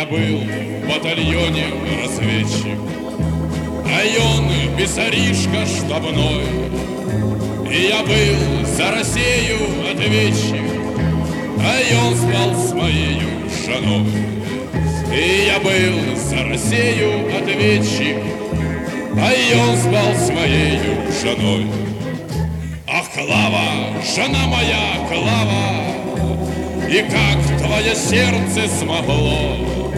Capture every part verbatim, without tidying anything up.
Я был в батальоне разведчик, а он писаришка штабной. И я был за Россию ответчик, а он спал с моею женой. И я был за Россию ответчик, а он спал с моею женой. Ах, Клава, жена моя, Клава, и как твое сердце смогло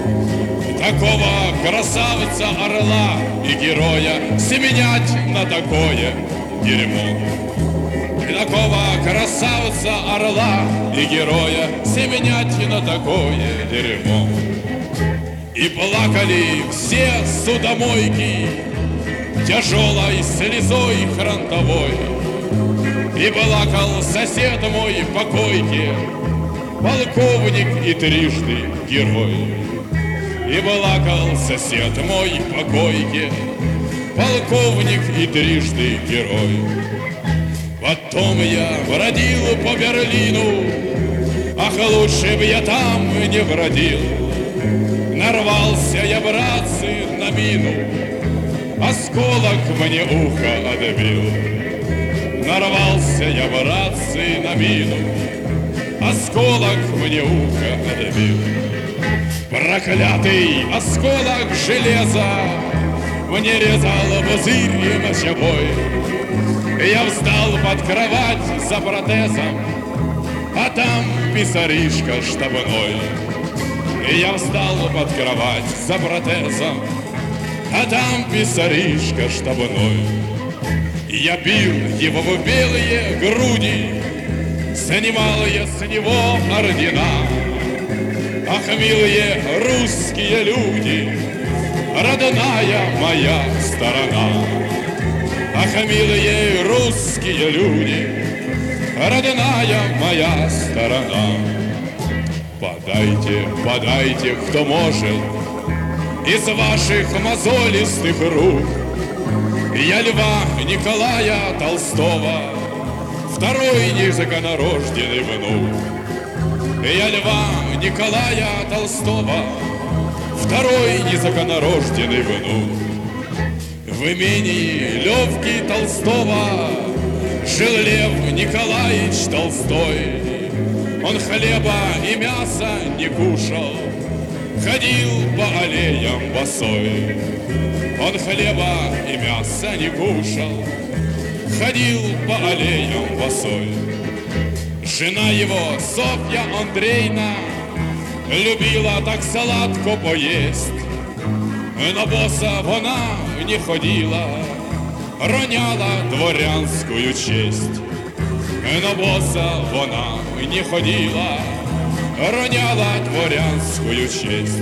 такого красавца, орла и героя сменять на такое дерьмо? Такого красавца, орла и героя сменять на такое дерьмо. И плакали все судомойки тяжелой слезой фронтовой. И плакал сосед мой по койке, полковник и трижды герой. И плакал сосед мой по койке, полковник и трижды герой. Потом я бродил по Берлину, ах, лучше б я там не бродил. Нарвался я, братцы, на мину, осколок мне ухо отбил. Нарвался я, братцы, на мину, осколок мне ухо отбил. Проклятый осколок железа мне резал пузырь мочевой. Я встал под кровать за протезом, а там писаришка штабной. Я встал под кровать за протезом, а там писаришка штабной. Я бил его в белые груди, снимал я с него ордена. Ах, милые русские люди, родная моя сторона. Ах, милые русские люди, родная моя сторона. Подайте, подайте, кто может, из ваших мозолистых рук я Льва Николая Толстого, второй незаконорожденный внук. Я Льва Николая Толстого, второй незаконорожденный внук. В имении Левки Толстого жил Лев Николаевич Толстой. Он хлеба и мяса не кушал, ходил по аллеям босой. Он хлеба и мяса не кушал, ходил по аллеям босой. Жена его, Софья Андреевна, любила так сладко поесть, но боса вона не ходила, роняла дворянскую честь. Но боса вона не ходила, роняла дворянскую честь.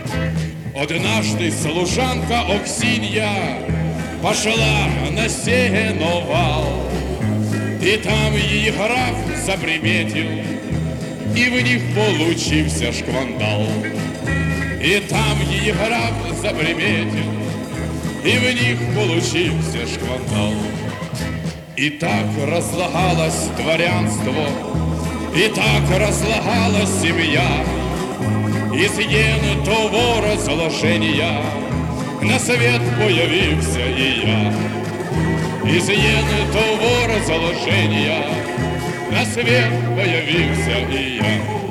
Однажды служанка Оксинья пошла на сеновал, и там її граф заприметил, и в них получился шквандал. И там її граф заприметил, и в них получился шквандал. И так разлагалось дворянство, и так разлагалась семья. Из єн того разложения на свет появился и я. Из єн того разложения на свет появился и я.